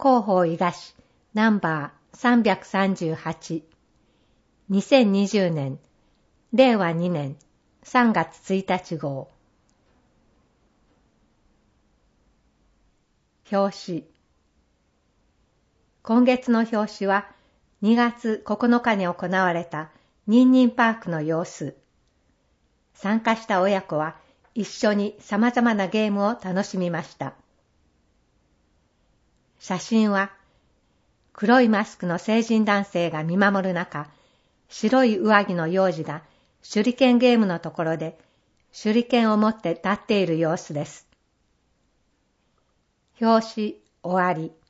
広報伊賀市ナンバー338 2020年令和2年3月1日号。表紙。今月の表紙は2月9日に行われたニンニンパークの様子。参加した親子は一緒に様々なゲームを楽しみました。写真は黒いマスクの成人男性が見守る中、白い上着の幼児が手裏剣ゲームのところで手裏剣を持って立っている様子です。表紙終わり。